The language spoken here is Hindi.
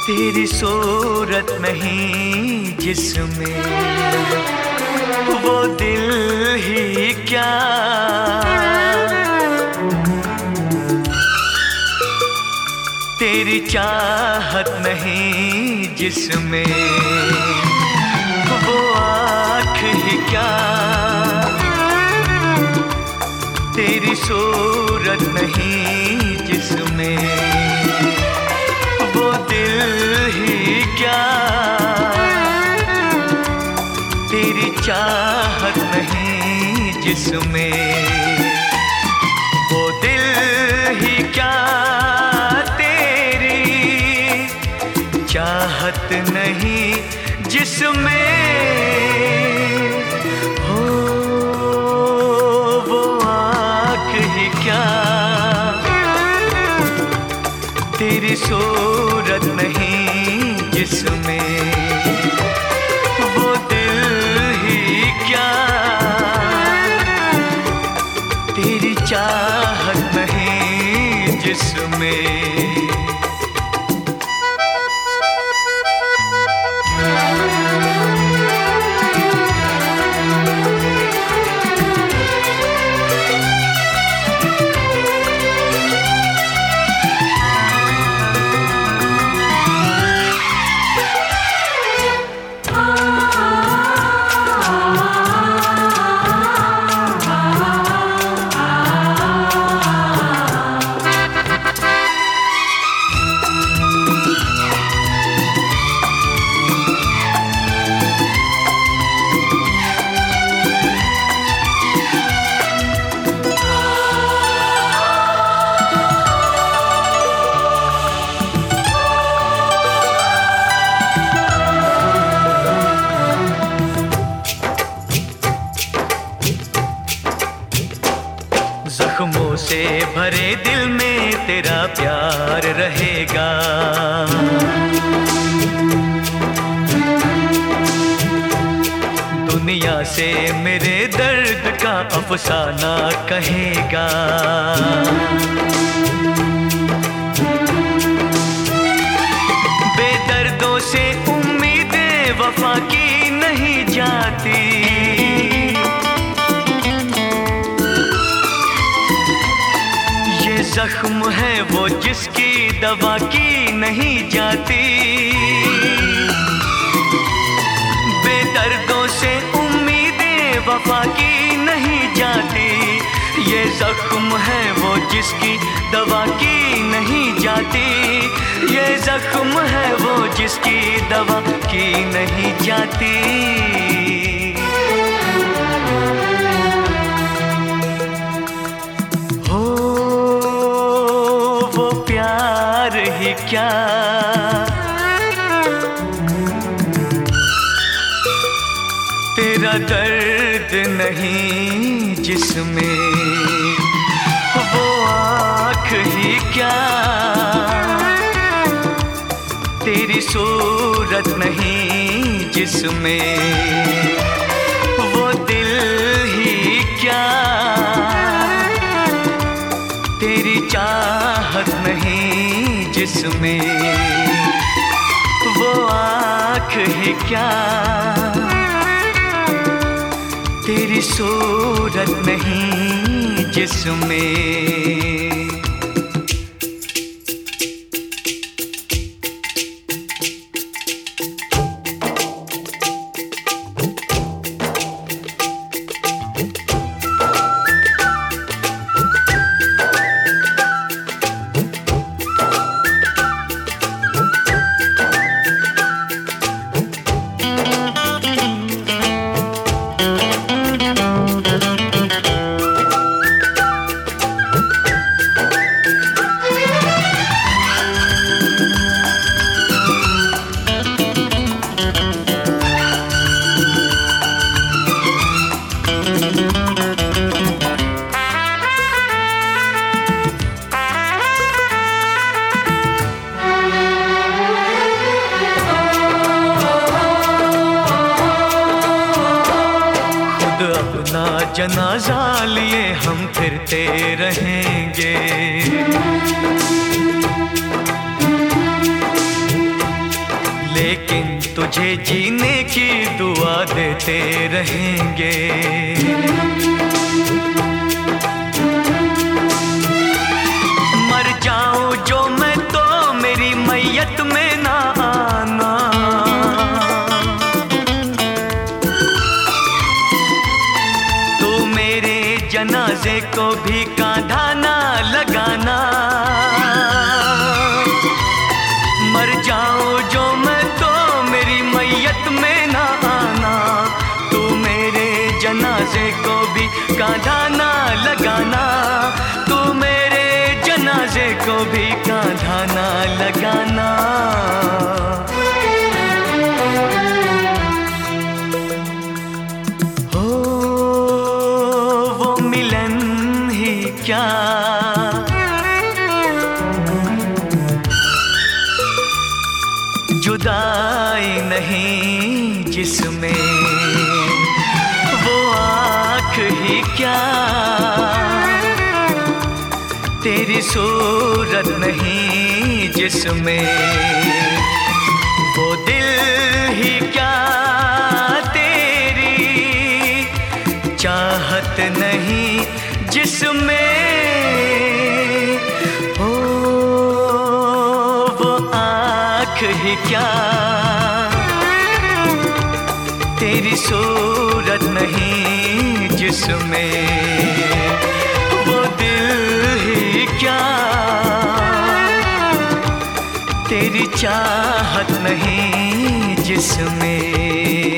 तेरी सूरत नहीं जिसमें वो दिल ही क्या, तेरी चाहत नहीं जिसमें वो आँख ही क्या, तेरी सूरत नहीं जिसमें वो दिल ही क्या, तेरी चाहत नहीं जिसमें वो दिल ही क्या, तेरी चाहत नहीं जिसमें हो वो आँख ही क्या, तेरी सूरत नहीं जिसमें वो दिल ही क्या, तेरी चाहत नहीं जिसमें। जख्मों से भरे दिल में तेरा प्यार रहेगा, दुनिया से मेरे दर्द का अफसाना कहेगा। बेदर्दों से उम्मीदें वफा की नहीं जाती, जख्म है वो जिसकी दवा की नहीं जाती, बेदर्दों से उम्मीदें वफा की नहीं जाती, ये जख्म है वो जिसकी दवा की नहीं जाती, ये जख्म है वो जिसकी दवा की नहीं जाती। क्या तेरा दर्द नहीं जिसमें वो आँख ही क्या, तेरी सूरत नहीं जिसमें वो दिल ही क्या, तेरी चाहत नहीं जिसमें वो आँख है क्या, तेरी सूरत नहीं जिसमें। जनाजा लिए हम फिरते रहेंगे, लेकिन तुझे जीने की दुआ देते रहेंगे। मर जाऊं जो मैं तो मेरी मैयत में ना आना, तू मेरे जनाजे को भी कांधा ना लगाना। मर जाऊं जो मैं तो मेरी मैयत में ना आना, तू मेरे जनाजे को भी कांधा ना लगाना, तू मेरे जनाजे को भी कांधा ना लगाना। हो वो मिलन ही क्या, जुदाई नहीं जिसमें, वो आँख ही क्या, तेरी सूरत नहीं जिसमें, वो दिल ही क्या, तेरी चाहत नहीं जिसमें, हो वो आँख ही क्या, तेरी सूरत नहीं जिसमें, वो दिल ही क्या, तेरी चाहत नहीं जिसमें।